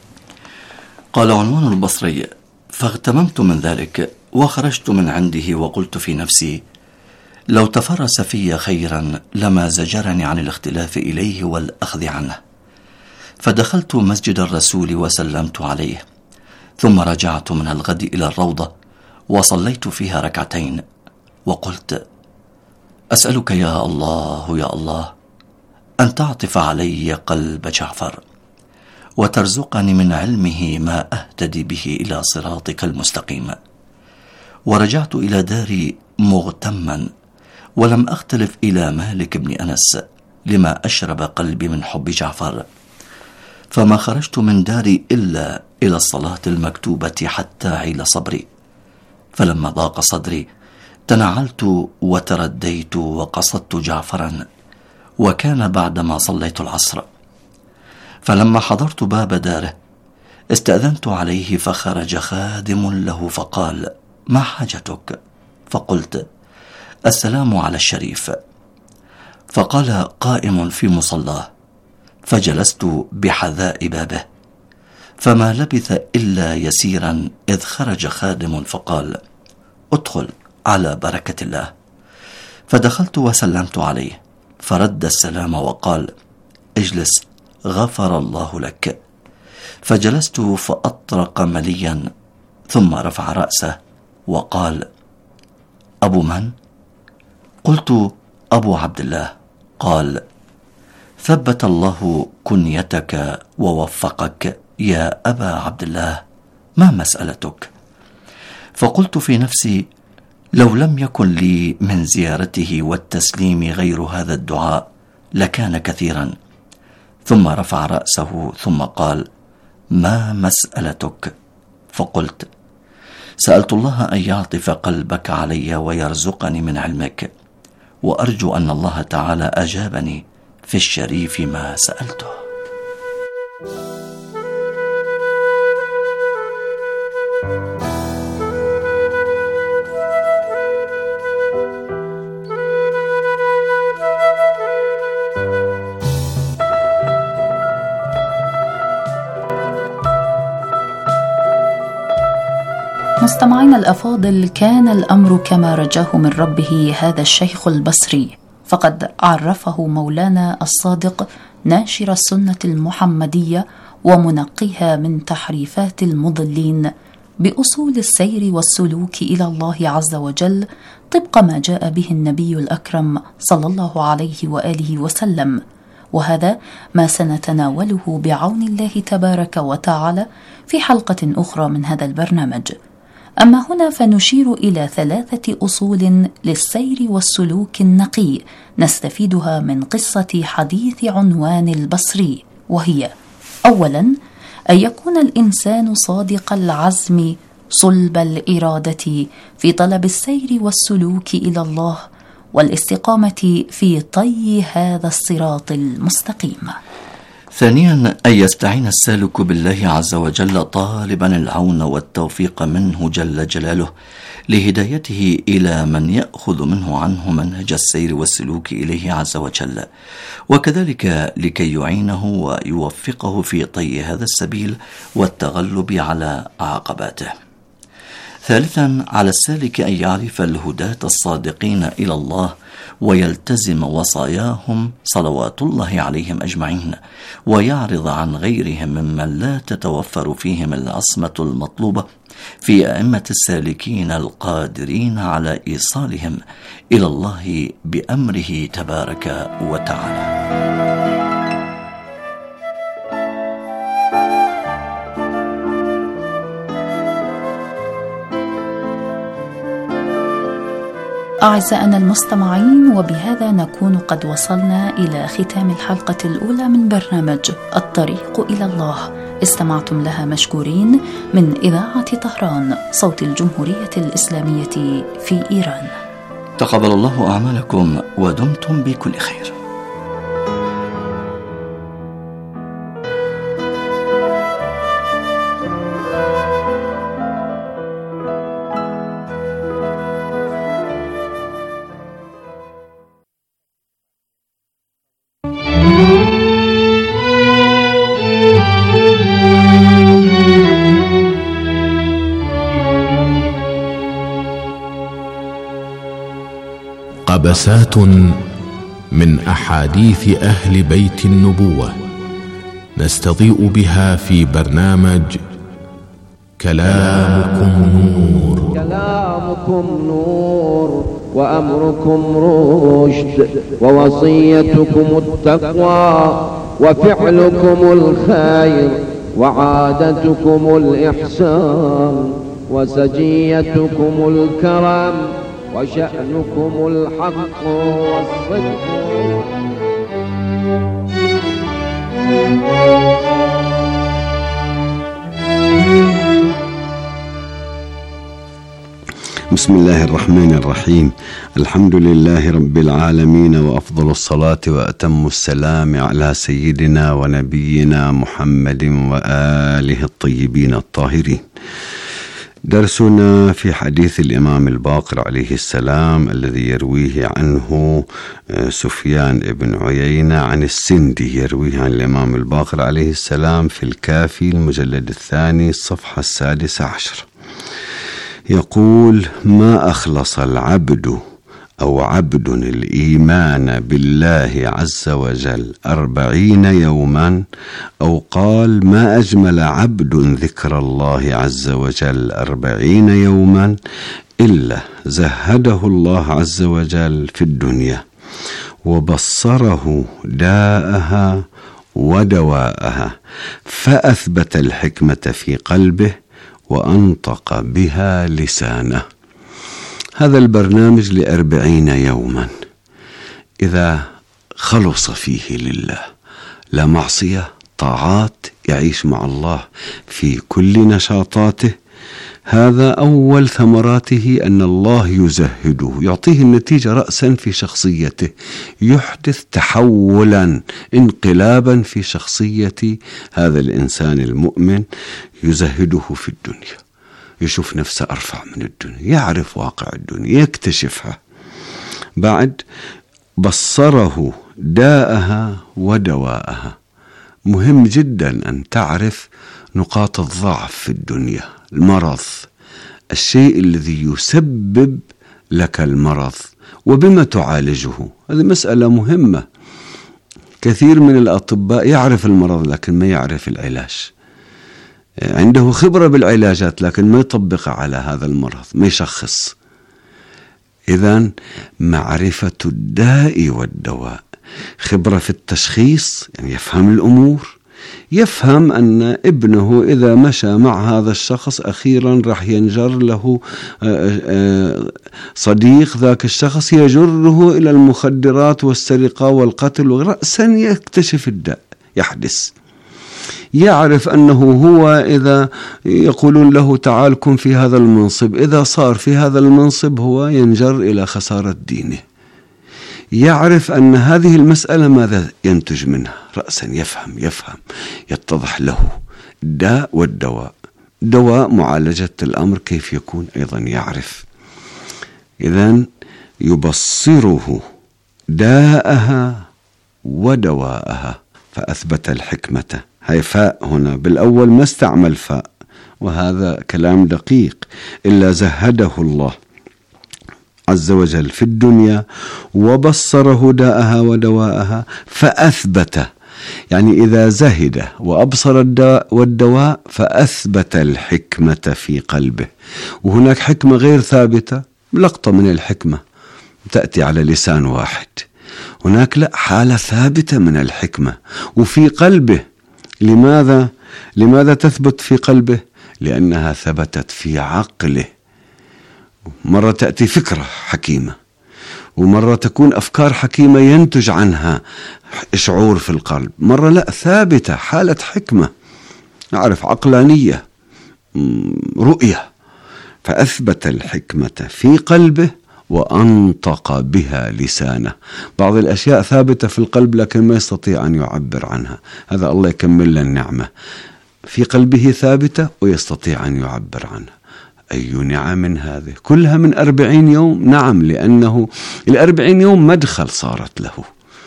قال عنوان البصري: فاغتممت من ذلك، وخرجت من عنده، وقلت في نفسي: لو تفرس في خيرا لما زجرني عن الاختلاف إليه والأخذ عنه. فدخلت مسجد الرسول وسلمت عليه، ثم رجعت من الغد إلى الروضة وصليت فيها ركعتين، وقلت: أسألك يا الله يا الله أن تعطف علي قلب جعفر، وترزقني من علمه ما أهتدي به إلى صراطك المستقيم. ورجعت إلى داري مغتما، ولم أختلف إلى مالك بن أنس لما أشرب قلبي من حب جعفر، فما خرجت من داري إلا إلى الصلاة المكتوبة حتى عيل صبري. فلما ضاق صدري تنعلت وترديت وقصدت جعفرا، وكان بعدما صليت العصر. فلما حضرت باب داره استأذنت عليه، فخرج خادم له فقال: ما حاجتك؟ فقلت: السلام على الشريف. فقال قائم في مصلاه، فجلست بحذاء بابه، فما لبث إلا يسيرا إذ خرج خادم فقال: ادخل على بركة الله. فدخلت وسلمت عليه، فرد السلام وقال: اجلس غفر الله لك. فجلست فأطرق مليا، ثم رفع رأسه وقال: أبو من؟ قلت: أبو عبد الله. قال: ثبت الله كنيتك ووفقك يا أبا عبد الله، ما مسألتك؟ فقلت في نفسي: لو لم يكن لي من زيارته والتسليم غير هذا الدعاء لكان كثيرا. ثم رفع رأسه ثم قال: ما مسألتك؟ فقلت: سألت الله أن يعطف قلبك علي ويرزقني من علمك، وأرجو أن الله تعالى أجابني في الشريف ما سألته. مستمعينا الأفاضل، كان الأمر كما رجاه من ربه هذا الشيخ البصري، فقد عرفه مولانا الصادق ناشر السنة المحمدية ومنقيها من تحريفات المضلين بأصول السير والسلوك إلى الله عز وجل طبق ما جاء به النبي الأكرم صلى الله عليه وآله وسلم، وهذا ما سنتناوله بعون الله تبارك وتعالى في حلقة أخرى من هذا البرنامج. أما هنا فنشير إلى 3 أصول للسير والسلوك النقي نستفيدها من قصة حديث عنوان البصري، وهي: أولا، أن يكون الإنسان صادق العزم صلب الإرادة في طلب السير والسلوك إلى الله والاستقامة في طي هذا الصراط المستقيم. ثانيا، أن يستعين السالك بالله عز وجل طالبا العون والتوفيق منه جل جلاله لهدايته إلى من يأخذ منه عنه منهج السير والسلوك إليه عز وجل، وكذلك لكي يعينه ويوفقه في طي هذا السبيل والتغلب على عقباته. ثالثا، على السالك أن يعرف الهداة الصادقين إلى الله ويلتزم وصاياهم صلوات الله عليهم أجمعين، ويعرض عن غيرهم ممن لا تتوفر فيهم العصمة المطلوبة في أئمة السالكين القادرين على إيصالهم إلى الله بأمره تبارك وتعالى. أعزائنا المستمعين، وبهذا نكون قد وصلنا إلى ختام الحلقة الأولى من برنامج الطريق إلى الله، استمعتم لها مشكورين من إذاعة طهران صوت الجمهورية الإسلامية في إيران. تقبل الله أعمالكم ودمتم بكل خير. قبسات من أحاديث أهل بيت النبوة نستضيء بها في برنامج كلامكم نور. كلامكم نور وأمركم رشد ووصيتكم التقوى وفعلكم الخير وعادتكم الإحسان وسجيتكم الكرم وشأنكم الحق والصدق. بسم الله الرحمن الرحيم. الحمد لله رب العالمين، وأفضل الصلاة وأتم السلام على سيدنا ونبينا محمد وآله الطيبين الطاهرين. درسنا في حديث الإمام الباقر عليه السلام الذي يرويه عنه سفيان بن عيينة عن السندي، يرويه عن الإمام الباقر عليه السلام في الكافي المجلد 2 الصفحة 16. يقول: ما أخلص العبد أو عبد الإيمان بالله عز وجل 40 يوما، أو قال: ما أجمل عبد ذكر الله عز وجل 40 يوما، إلا زهده الله عز وجل في الدنيا وبصره داءها ودواءها، فأثبت الحكمة في قلبه وأنطق بها لسانه. هذا البرنامج ل40 يوما، إذا خلص فيه لله، لا معصية، طاعات، يعيش مع الله في كل نشاطاته، هذا أول ثمراته أن الله يزهده، يعطيه النتيجة رأسا في شخصيته، يحدث تحولا انقلابا في شخصية هذا الإنسان المؤمن، يزهده في الدنيا، يشوف نفسه أرفع من الدنيا، يعرف واقع الدنيا، يكتشفها. بعد بصره داءها ودواءها. مهم جدا أن تعرف نقاط الضعف في الدنيا، المرض، الشيء الذي يسبب لك المرض وبما تعالجه. هذه مسألة مهمة. كثير من الأطباء يعرف المرض لكن ما يعرف العلاج، عنده خبرة بالعلاجات لكن ما يطبقها على هذا المرض، ما يشخص. إذن معرفة الداء والدواء، خبرة في التشخيص، يعني يفهم الأمور، يفهم أن ابنه إذا مشى مع هذا الشخص أخيرا راح ينجر له صديق، ذاك الشخص يجره إلى المخدرات والسرقة والقتل، ورأسا يكتشف الداء يحدث. يعرف أنه هو إذا يقولون له تعال كن في هذا المنصب، إذا صار في هذا المنصب هو ينجر إلى خسارة دينه. يعرف أن هذه المسألة ماذا ينتج منها، رأسا يفهم يتضح له الداء والدواء. دواء معالجة الأمر كيف يكون أيضا يعرف. إذن يبصره داءها ودواءها، فأثبت الحكمة. هاي فاء هنا، بالأول ما استعمل فاء، وهذا كلام دقيق، إلا زهده الله عز وجل في الدنيا وبصره داءها ودواءها فأثبت. يعني إذا زهد وأبصر الداء والدواء فأثبت الحكمة في قلبه. وهناك حكمة غير ثابتة، لقطة من الحكمة تأتي على لسان واحد، هناك لا، حالة ثابتة من الحكمة وفي قلبه. لماذا تثبت في قلبه؟ لأنها ثبتت في عقله. مرة تأتي فكرة حكيمة، ومرة تكون أفكار حكيمة ينتج عنها شعور في القلب، مرة لا، ثابتة، حالة حكمة، نعرف عقلانية، رؤية. فأثبت الحكمة في قلبه وأنطق بها لسانه. بعض الأشياء ثابتة في القلب لكن ما يستطيع أن يعبر عنها، هذا الله يكمل لنا النعمة. في قلبه ثابتة ويستطيع أن يعبر عنها. أي نعم هذه كلها من 40 يوم؟ نعم، لأنه 40 يوم مدخل صارت له.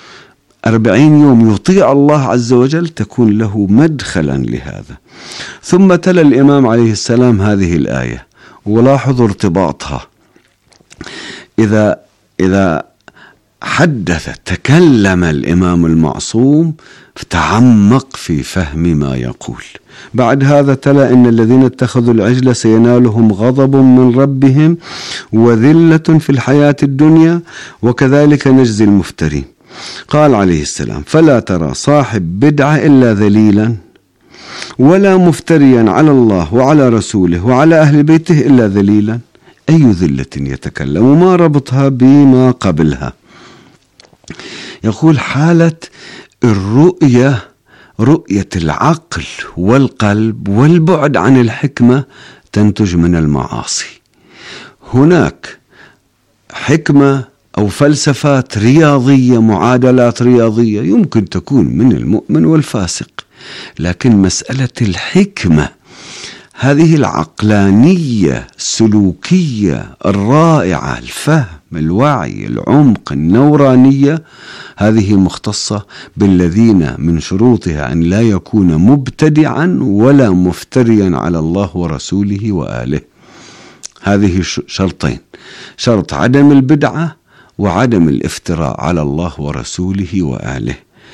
40 يوم يطيع الله عز وجل تكون له مدخلا لهذا. ثم تلا الإمام عليه السلام هذه الآية، ولاحظوا ارتباطها. إذا حدث تكلم الإمام المعصوم فتعمق في فهم ما يقول. بعد هذا تلا إن الذين اتخذوا العجل سينالهم غضب من ربهم وذلة في الحياة الدنيا وكذلك نجزي المفترين. قال عليه السلام: فلا ترى صاحب بدعة إلا ذليلا ولا مفتريا على الله وعلى رسوله وعلى أهل بيته إلا ذليلا. أي ذلة يتكلم؟ وما ربطها بما قبلها؟ يقول حالة الرؤية، رؤية العقل والقلب والبعد عن الحكمة تنتج من المعاصي. هناك حكمة أو فلسفات رياضية، معادلات رياضية يمكن تكون من المؤمن والفاسق، لكن مسألة الحكمة، هذه العقلانية السلوكية الرائعة، الفهم، الوعي، العمق، النورانية، هذه مختصة بالذين من شروطها أن لا يكون مبتدعا ولا مفتريا على الله ورسوله وآله. هذه شرطين: شرط عدم البدعة وعدم الافتراء على الله ورسوله وآله.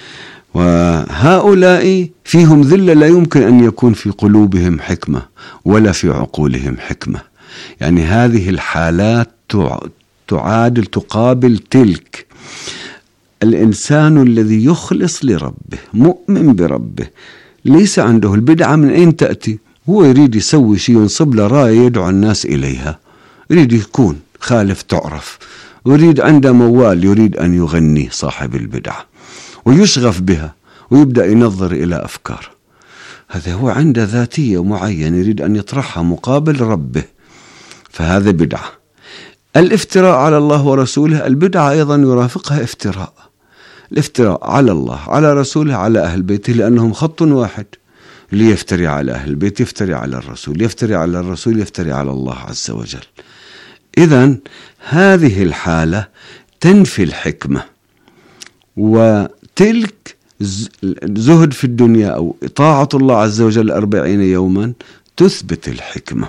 وهؤلاء فيهم ذلة لا يمكن أن يكون في قلوبهم حكمة ولا في عقولهم حكمة. يعني هذه الحالات تعادل، تقابل تلك. الإنسان الذي يخلص لربه، مؤمن بربه، ليس عنده البدعة من أين تأتي، هو يريد يسوي شيء، ينصب له راية يدعو الناس إليها، يريد يكون خالف تعرف، يريد عنده موال يريد أن يغني صاحب البدعة ويشغف بها ويبدأ ينظر إلى أفكار. هذا هو عنده ذاتية معينة يريد أن يطرحها مقابل ربه، فهذا بدعة. الافتراء على الله ورسوله، البدعة أيضا يرافقها افتراء، الافتراء على الله على رسوله على أهل بيته، لأنهم خط واحد، ليفتري على أهل البيت يفتري على الرسول، يفتري على الرسول يفتري على الله عز وجل. إذن هذه الحالة تنفي الحكمة، وتلك زهد في الدنيا أو طاعة الله عز وجل 40 يوما تثبت الحكمة.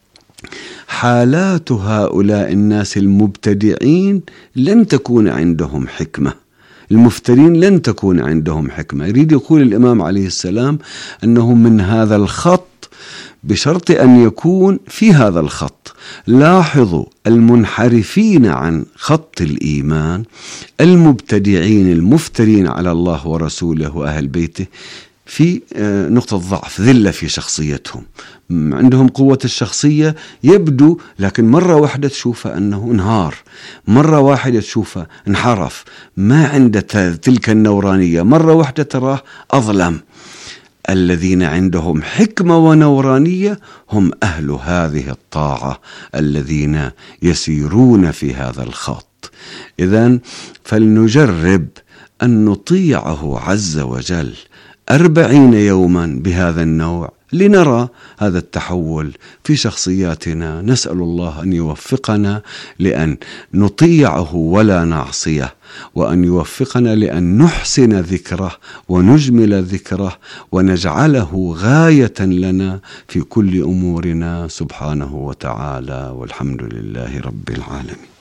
حالات هؤلاء الناس المبتدعين لن تكون عندهم حكمة، المفترين لن تكون عندهم حكمة. يريد يقول الإمام عليه السلام أنه من هذا الخط بشرط أن يكون في هذا الخط. لاحظوا المنحرفين عن خط الإيمان، المبتدعين المفترين على الله ورسوله وأهل بيته، في نقطة ضعف، ذلة في شخصيتهم، عندهم قوة الشخصية يبدو، لكن مرة واحدة تشوفه أنه انهار، مرة واحدة تشوفه انحرف، ما عنده تلك النورانية، مرة واحدة تراه أظلم. الذين عندهم حكمة ونورانية هم أهل هذه الطاعة الذين يسيرون في هذا الخط. إذن فلنجرب أن نطيعه عز وجل 40 يوما بهذا النوع لنرى هذا التحول في شخصياتنا. نسأل الله أن يوفقنا لأن نطيعه ولا نعصيه، وأن يوفقنا لأن نحسن ذكره ونجمل ذكره ونجعله غاية لنا في كل أمورنا سبحانه وتعالى، والحمد لله رب العالمين.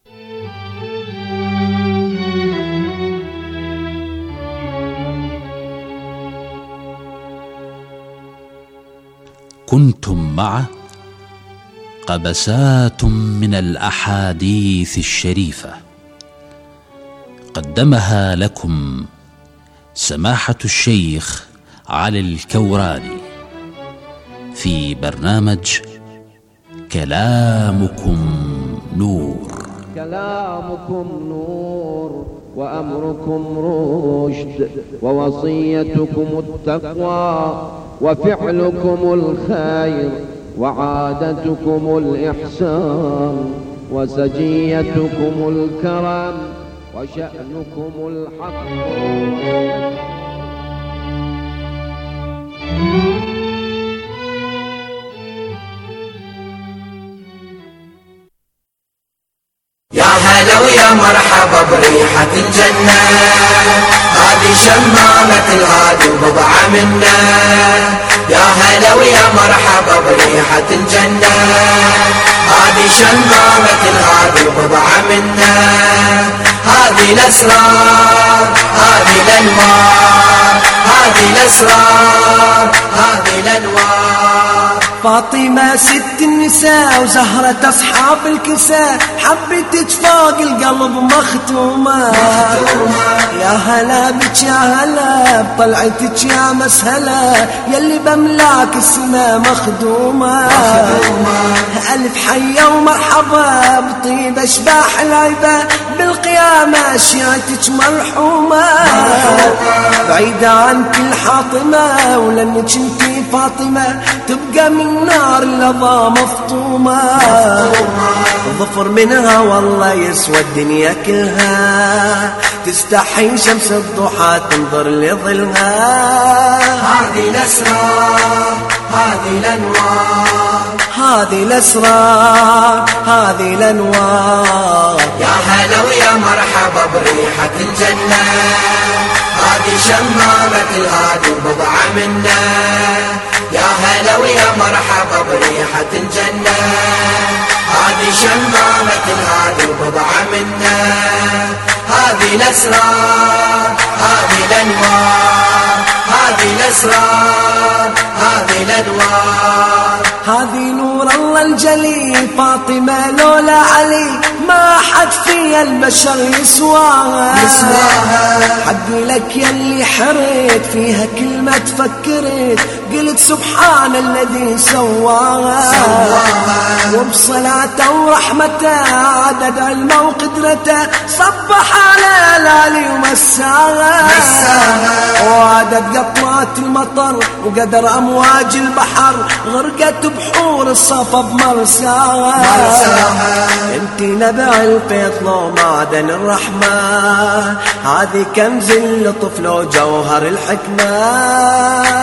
كنتم مع قبسات من الأحاديث الشريفة، قدمها لكم سماحة الشيخ علي الكوراني في برنامج كلامكم نور. كلامكم نور وأمركم رشد، ووصيتكم التقوى، وفعلكم الخير، وعادتكم الإحسان، وسجيتكم الكرم، وشأنكم الحق. يا هلا ويا مرحبا بريحة الجنة، هذه شمامة الهادي وبضعة منا. يا هلا ويا مرحبا بريحة الجنة، هذه شمامة الهادي وبضعة منا. هذه الأسرار، هذه الأنوار، هذه الأسرار، هذه الأنوار. فاطمة ست النساء وزهرة أصحاب الكساء، حبتك فوق القلب مختومة. يا هلا بك يا هلا بطلعتك يا مسهلة، يلي بملاك السما مخدومة. ألف حية ومرحبا بطيب أشباح العيبة، بالقيامة أشياتك مرحومة. بعيدة عن كل حاطمة، ولأنك انتي فاطمة تبقى من نار اللظى مفطومة. ظفر منها والله يسوى الدنيا كلها، تستحي شمس الضحى تنظر لظلها. هذه الأسرار، هذه الأنوار، هذه الأسرار، هذه الأنوار. يا هلا ويا مرحبا بريحة الجنة، هذه شمامة الهادي وبضعة منا. يا هلا ويا مرحبا بريحة الجنة، هذه شمامة الهادي وبضعة منا. هذه الأسرار، هذه الأنوار، هذه الأسرار، هذه الأنوار. هذه نور الله الجلي فاطمة لولا علي ما حد في البشر يسواها. يسواها حقي لك يلي حريت فيها كلمة فكرت قلت سبحان الذي سواها وبصلاته ورحمته عدد علمه وقدرته صبح على العلي ومساها وعدد قطرات المطر وقدر أمواج البحر غرقت بحور الصفا بمرساها انتي نبع القيط لو معدن الرحمة هذه كنز اللطف لو جوهر الحكمة